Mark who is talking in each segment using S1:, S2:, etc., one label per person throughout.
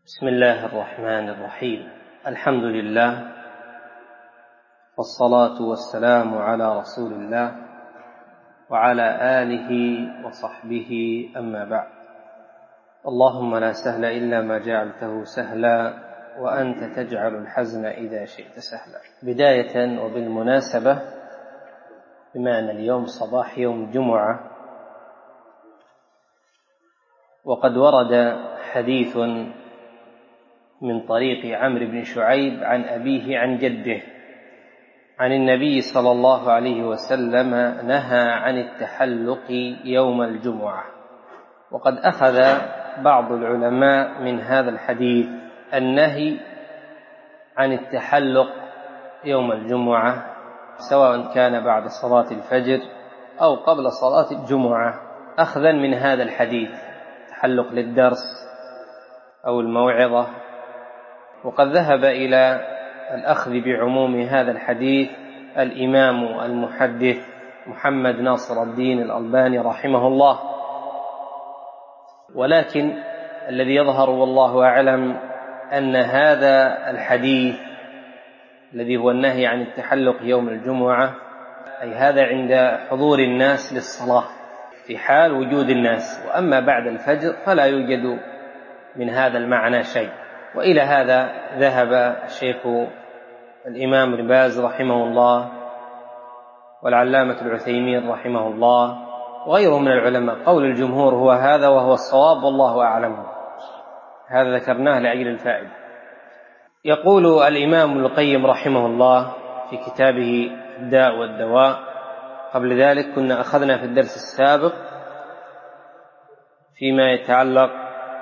S1: بسم الله الرحمن الرحيم. الحمد لله والصلاة والسلام على رسول الله وعلى آله وصحبه، أما بعد. اللهم لا سهل إلا ما جعلته سهلا وأنت تجعل الحزن إذا شئت سهلا. بداية وبالمناسبة، بما أن اليوم صباح يوم جمعة، وقد ورد حديث من طريق عمرو بن شعيب عن أبيه عن جده عن النبي صلى الله عليه وسلم نهى عن التحلق يوم الجمعة. وقد أخذ بعض العلماء من هذا الحديث النهي عن التحلق يوم الجمعة، سواء كان بعد صلاة الفجر أو قبل صلاة الجمعة، أخذا من هذا الحديث، تحلق للدرس أو الموعظة. وقد ذهب إلى الأخذ بعموم هذا الحديث الإمام المحدث محمد ناصر الدين الألباني رحمه الله. ولكن الذي يظهر والله أعلم أن هذا الحديث الذي هو النهي عن التحلق يوم الجمعة، أي هذا عند حضور الناس للصلاة في حال وجود الناس، وأما بعد الفجر فلا يوجد من هذا المعنى شيء. وإلى هذا ذهب الشيخ الإمام ابن باز رحمه الله والعلامة العثيمين رحمه الله وغيرهم من العلماء. قول الجمهور هو هذا وهو الصواب والله أعلم. هذا ذكرناه لأجل الفائدة. يقول الإمام ابن القيم رحمه الله في كتابه الداء والدواء، قبل ذلك كنا أخذنا في الدرس السابق فيما يتعلق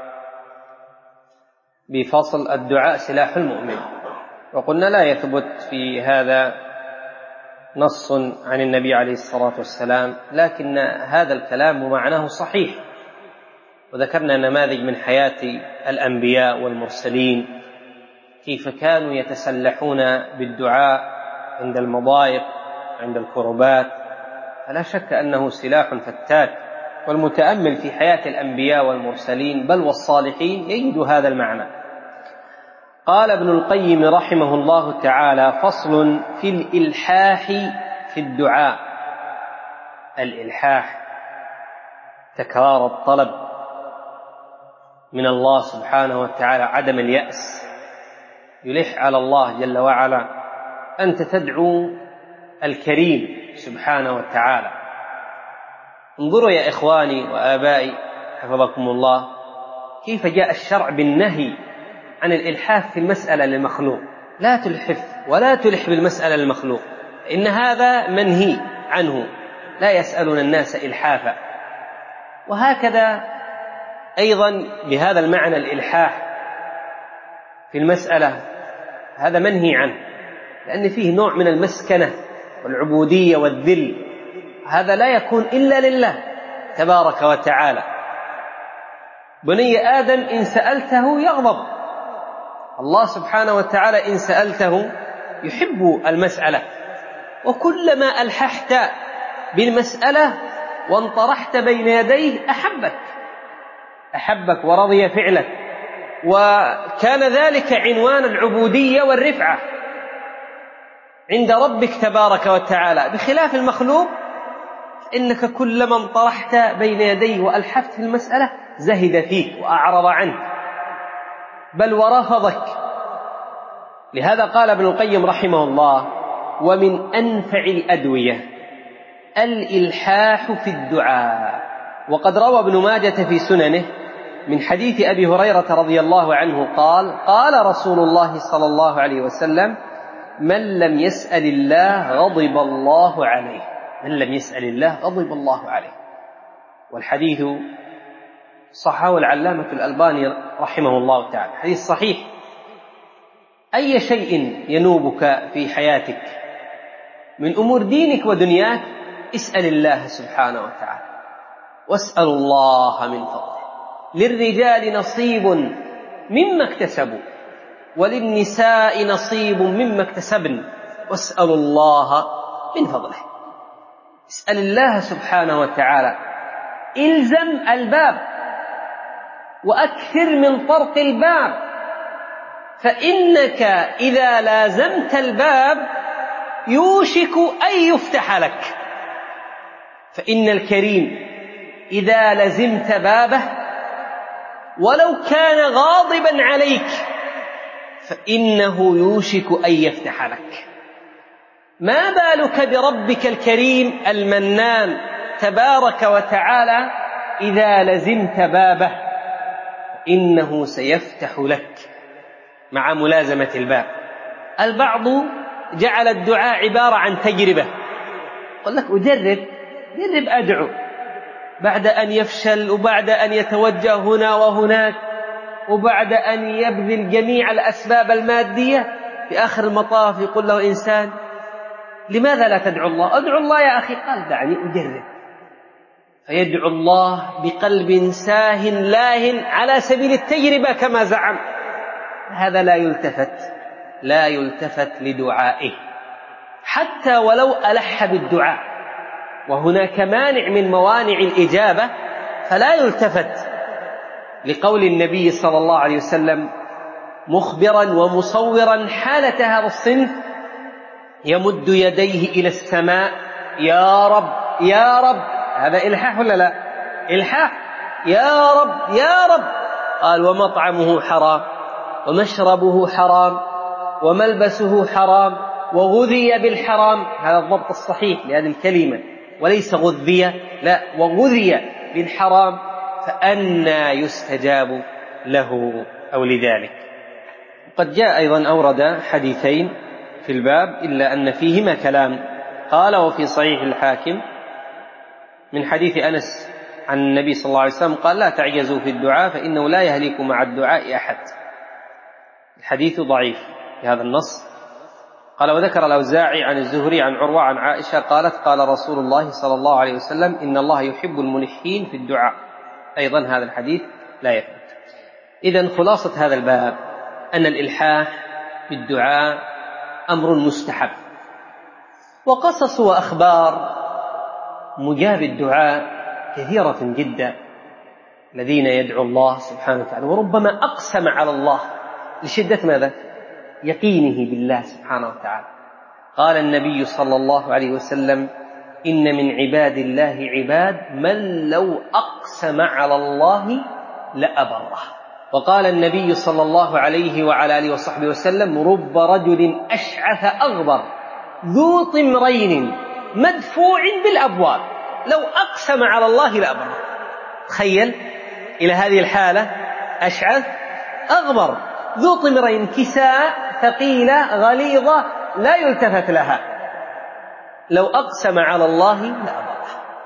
S1: بفصل الدعاء سلاح المؤمن، وقلنا لا يثبت في هذا نص عن النبي عليه الصلاة والسلام، لكن هذا الكلام معناه صحيح. وذكرنا نماذج من حياة الأنبياء والمرسلين كيف كانوا يتسلحون بالدعاء عند المضايق عند الكربات، فلا شك أنه سلاح فتاك. والمتأمل في حياة الأنبياء والمرسلين بل والصالحين يجد هذا المعنى. قال ابن القيم رحمه الله تعالى: فصل في الإلحاح في الدعاء. الإلحاح تكرار الطلب من الله سبحانه وتعالى، عدم اليأس، يلح على الله جل وعلا. أنت تدعو الكريم سبحانه وتعالى. انظروا يا إخواني وآبائي حفظكم الله كيف جاء الشرع بالنهي عن الإلحاف في المسألة للمخلوق. لا تلحف ولا تلح بالمسألة للمخلوق، إن هذا منهي عنه، لا يسألون الناس إلحافا. وهكذا أيضا بهذا المعنى الإلحاح في المسألة هذا منهي عنه، لأن فيه نوع من المسكنة والعبودية والذل، هذا لا يكون إلا لله تبارك وتعالى. بني آدم إن سألته يغضب، الله سبحانه وتعالى إن سألته يحب المسألة. وكلما ألححت بالمسألة وانطرحت بين يديه أحبك ورضي فعلك، وكان ذلك عنوان العبودية والرفعة عند ربك تبارك وتعالى. بخلاف المخلوق إنك كلما انطرحت بين يديه وألحفت في المسألة زهد فيك وأعرض عنك بل ورفضك. لهذا قال ابن القيم رحمه الله: ومن أنفع الأدوية الإلحاح في الدعاء. وقد روى ابن ماجة في سننه من حديث أبي هريرة رضي الله عنه قال: قال رسول الله صلى الله عليه وسلم: من لم يسأل الله غضب الله عليه. من لم يسأل الله غضب الله عليه. والحديث صححه العلامة الألباني رحمه الله تعالى، حديث صحيح. أي شيء ينوبك في حياتك من أمور دينك ودنياك اسأل الله سبحانه وتعالى، واسأل الله من فضله. للرجال نصيب مما اكتسبوا وللنساء نصيب مما اكتسبن واسأل الله من فضله. اسأل الله سبحانه وتعالى، إلزم الباب وأكثر من طرق الباب فإنك إذا لازمت الباب يوشك أن يفتح لك. فإن الكريم إذا لزمت بابه ولو كان غاضبا عليك فإنه يوشك أن يفتح لك. ما بالك بربك الكريم المنان تبارك وتعالى إذا لزمت بابه إنه سيفتح لك مع ملازمة الباب. البعض جعل الدعاء عبارة عن تجربة، قل لك أجرب أدعو، بعد أن يفشل وبعد أن يتوجه هنا وهناك وبعد أن يبذل جميع الأسباب المادية في آخر المطاف يقول له إنسان لماذا لا تدعو الله؟ أدعو الله يا أخي. قال دعني أجرب، فيدعو الله بقلب ساه لاه على سبيل التجربة كما زعم. هذا لا يلتفت لدعائه حتى ولو ألح بالدعاء، وهناك مانع من موانع الإجابة فلا يلتفت، لقول النبي صلى الله عليه وسلم مخبرا ومصورا حالة هذا الصنف: يمد يديه إلى السماء يا رب يا رب. هذا إلحاح ولا لا؟ إلحاح. يا رب يا رب. قال ومطعمه حرام ومشربه حرام وملبسه حرام وغذي بالحرام. هذا الضبط الصحيح لهذه الكلمة، وليس غذي، لا، وغذي بالحرام، فأنى يستجاب له أو لذلك. قد جاء أيضا أورد حديثين في الباب إلا أن فيهما كلام. قال وفي صحيح الحاكم من حديث أنس عن النبي صلى الله عليه وسلم قال لا تعجزوا في الدعاء فإنه لا يهلك مع الدعاء أحد. الحديث ضعيف في هذا النص. قال وذكر الأوزاعي عن الزهري عن عروة عن عائشة قالت قال رسول الله صلى الله عليه وسلم إن الله يحب الملحين في الدعاء. أيضا هذا الحديث لا يثبت. إذن خلاصة هذا الباب أن الإلحاح بالدعاء أمر مستحب، وقصص وأخبار مجاب الدعاء كثيرة جدا. الذين يدعو الله سبحانه وتعالى وربما أقسم على الله لشدة ماذا؟ يقينه بالله سبحانه وتعالى. قال النبي صلى الله عليه وسلم إن من عباد الله عباد من لو أقسم على الله لأبره. وقال النبي صلى الله عليه وعلى آله وصحبه وسلم رب رجل أشعث أغبر ذو طمرين مدفوع بالأبواب لو أقسم على الله لأبره. تخيل إلى هذه الحالة، أشعث أغبر ذو طمرين، كساء ثقيلة غليظة لا يلتفت لها، لو أقسم على الله لأبره.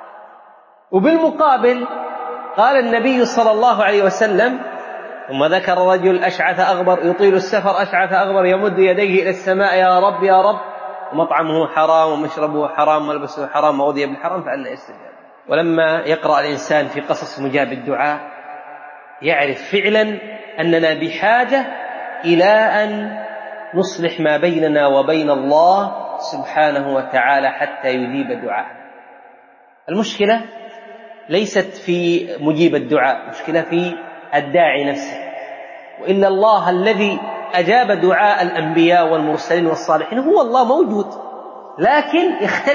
S1: وبالمقابل قال النبي صلى الله عليه وسلم ثم ذكر رجل أشعث أغبر يطيل السفر أشعث أغبر يمد يديه إلى السماء يا رب يا رب ومطعمه حرام ومشربه حرام وملبسه حرام وغذي بالحرام فأنى يستجاب. ولما يقرأ الإنسان في قصص مجاب الدعاء يعرف فعلا أننا بحاجة إلى أن نصلح ما بيننا وبين الله سبحانه وتعالى حتى يجيب دعاء. المشكلة ليست في مجيب الدعاء، مشكلة في الداعي نفسه. وإلا الله الذي أجاب دعاء الأنبياء والمرسلين والصالحين هو الله موجود، لكن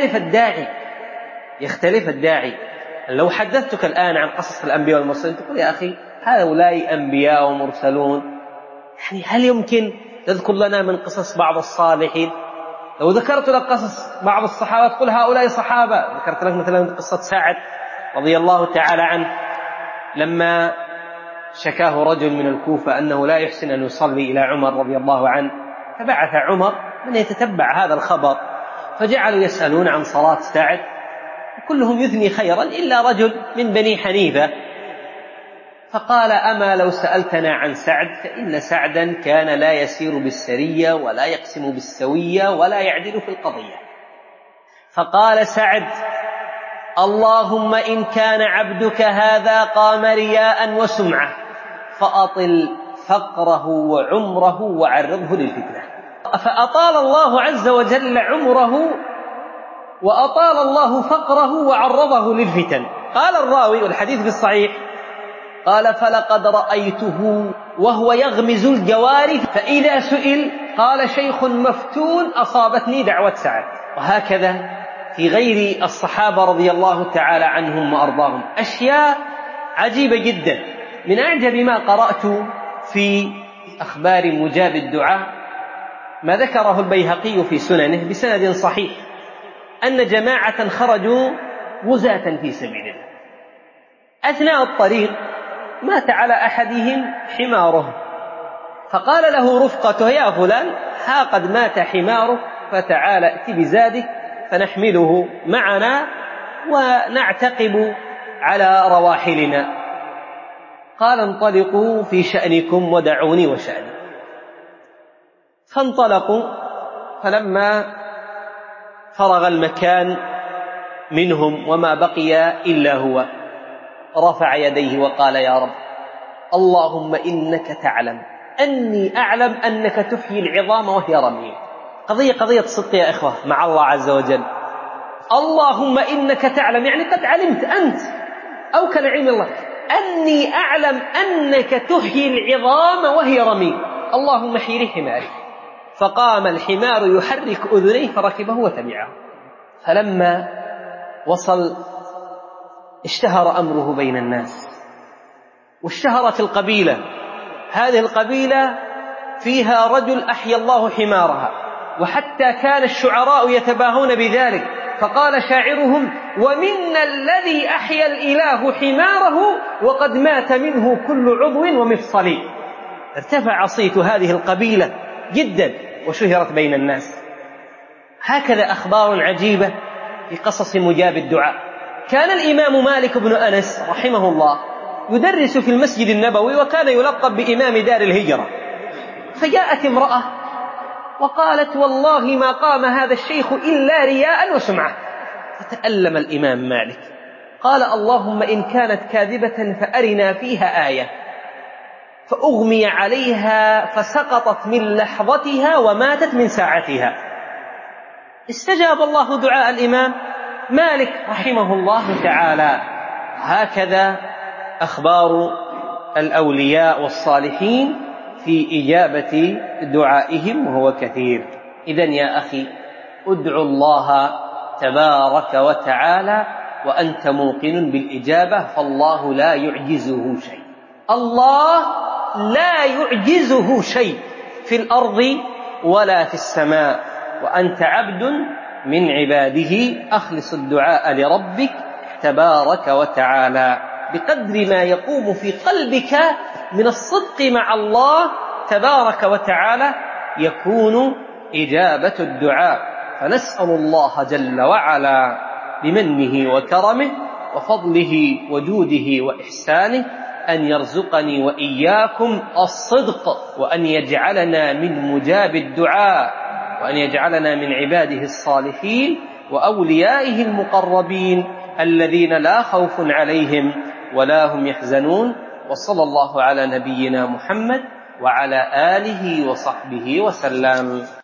S1: يختلف الداعي. لو حدثتك الآن عن قصص الأنبياء والمرسلين تقول يا أخي هؤلاء أنبياء ومرسلون، يعني هل يمكن تذكر لنا من قصص بعض الصالحين؟ لو ذكرت لك قصص بعض الصحابة تقول هؤلاء صحابة. ذكرت لك مثلا قصة سعد رضي الله تعالى عنه لما شكاه رجل من الكوفة أنه لا يحسن أن يصلي إلى عمر رضي الله عنه، فبعث عمر من يتتبع هذا الخبر، فجعلوا يسألون عن صلاة سعد وكلهم يثني خيرا إلا رجل من بني حنيفة، فقال أما لو سألتنا عن سعد فإن سعدا كان لا يسير بالسرية ولا يقسم بالسوية ولا يعدل في القضية. فقال سعد اللهم إن كان عبدك هذا قام رياء وسمعة فأطل فقره وعمره وعرضه للفتنة. فأطال الله عز وجل عمره وأطال الله فقره وعرضه للفتن. قال الراوي والحديث في الصحيح قال فلقد رأيته وهو يغمز الجواري فإذا سئل قال شيخ مفتون أصابتني دعوة سعد. وهكذا في غير الصحابة رضي الله تعالى عنهم وأرضاهم أشياء عجيبة جدا. من أعجب ما قرأت في أخبار مجاب الدعاء ما ذكره البيهقي في سننه بسند صحيح أن جماعة خرجوا غزاة في سبيل الله، أثناء الطريق مات على أحدهم حماره، فقال له رفقته يا فلان ها قد مات حمارك فتعال ائت بزادك فنحمله معنا ونعتقب على رواحلنا. قال انطلقوا في شأنكم ودعوني وشأني. فانطلقوا، فلما فرغ المكان منهم وما بقي إلا هو رفع يديه وقال يا رب اللهم إنك تعلم أني أعلم أنك تحيي العظام وهي رميم. قضية صدق يا إخوة مع الله عز وجل. اللهم إنك تعلم يعني قد علمت أنت أو كالعلم الله أني أعلم أنك تحيي العظام وهي رميم، اللهم احيي لي حماري. فقام الحمار يحرك أذنيه فركبه وتبعه. فلما وصل اشتهر أمره بين الناس واشتهرت القبيلة. هذه القبيلة فيها رجل أحيا الله حمارها، وحتى كان الشعراء يتباهون بذلك، فقال شاعرهم ومنا الذي أحيا الإله حماره وقد مات منه كل عضو ومفصل. ارتفع صيت هذه القبيلة جدا وشهرت بين الناس. هكذا أخبار عجيبة في قصص مجاب الدعاء. كان الإمام مالك بن أنس رحمه الله يدرس في المسجد النبوي وكان يلقب بإمام دار الهجرة، فجاءت امرأة وقالت والله ما قام هذا الشيخ إلا رياء وسمعة. فتألم الإمام مالك قال اللهم إن كانت كاذبة فأرنا فيها آية، فأغمي عليها فسقطت من لحظتها وماتت من ساعتها. استجاب الله دعاء الإمام مالك رحمه الله تعالى. هكذا أخبار الأولياء والصالحين في إجابة دعائهم وهو كثير. إذن يا أخي ادعو الله تبارك وتعالى وأنت موقن بالإجابة، فالله لا يعجزه شيء. الله لا يعجزه شيء في الأرض ولا في السماء، وأنت عبد من عباده. أخلص الدعاء لربك تبارك وتعالى بقدر ما يقوم في قلبك من الصدق مع الله تبارك وتعالى يكون إجابة الدعاء. فنسأل الله جل وعلا بمنه وكرمه وفضله وجوده وإحسانه أن يرزقني وإياكم الصدق، وأن يجعلنا من مجاب الدعاء، وأن يجعلنا من عباده الصالحين وأوليائه المقربين الذين لا خوف عليهم ولا هم يحزنون. وصلى الله على نبينا محمد وعلى آله وصحبه وسلم.